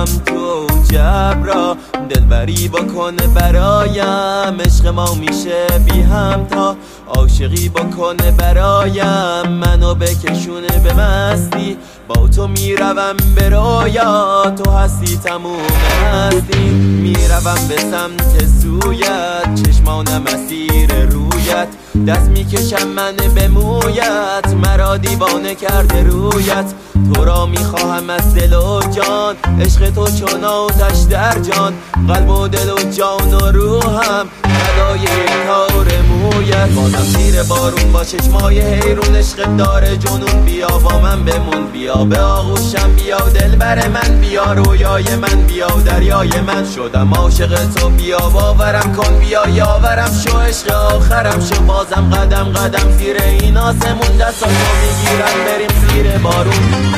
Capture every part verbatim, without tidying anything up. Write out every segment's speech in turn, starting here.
میروم تو جبرا، دلبری بکن برایم، عشق ما میشه بی همتا، عاشقی بکن برایم، منو بکشونه به مستی، با تو میروم به رویا، تو هستی تموم هستی، میروم به سمت سویت، چشمانم اسیر رویت، دست میکشم من به مویت، مرا دیوانه کرده رویت، تو را میخواهم از دل و جان، عشق تو چون آتش در جان، قلب و دل و جان و روحم فدای یک تار مویت، بازم زیر بارون با چشمای حیرون، عشق داره جنون، بیا با من بمون، بیا به آغوشم، بیا دل بر من، بیا رویای من، بیا دریای من، شدم عاشق تو، بیا باورم کن، بیا یاورم شو، عشق آخرم شو، بازم قدم قدم زیر این آسمون، دستاتو میگیرم بریم زیر بارون.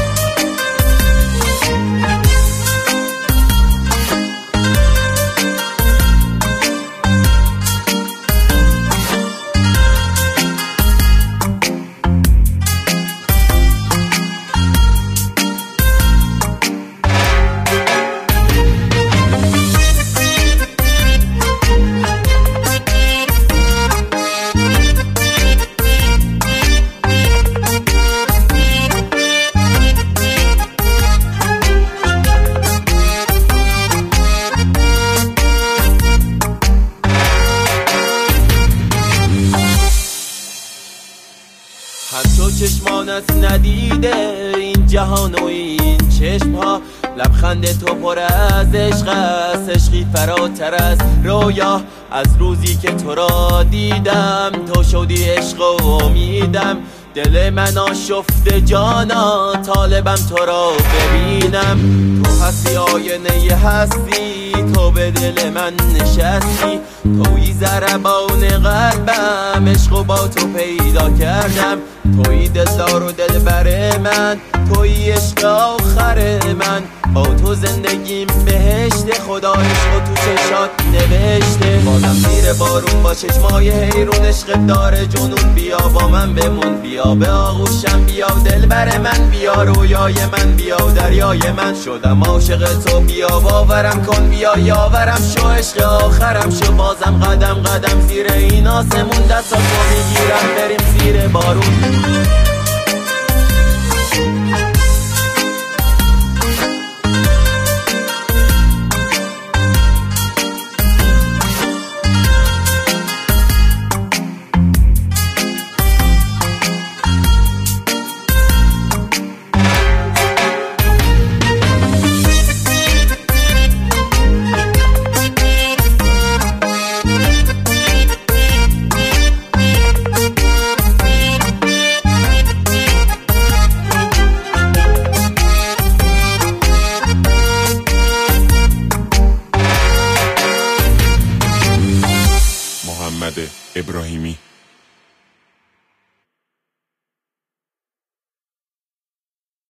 همچو چشمانت ندیده این جهان و این چشم ها، لبخند تو پر از عشق است، عشقی فراتر از رویا، از روزی که تو را دیدم تو شدی عشق و امیدم، دل من آشفته جانا، طالبم تو را ببینم، تو هستی آینه هستی، تو به دل من نشستی، تویی ضربان قلبم، عشق و با تو پیدا کردم، تویی دلدار و دلبر من، تویی عشق آخر من، با تو زندگیم بهشت، خدا عشق و تو چشات نوشته، بازم زیر بارون با چشمای حیرون، عشق داره جنون، بیا با من بمون، بیا به آغوشم، بیا دل بر من، بیا رویای من، بیا دریای من، شدم عاشق تو، بیا باورم کن، بیا یاورم شو، عشق آخرم شو، بازم قدم قدم زیر این آسمون، دستاتو میگیرم بریم زیر بارون.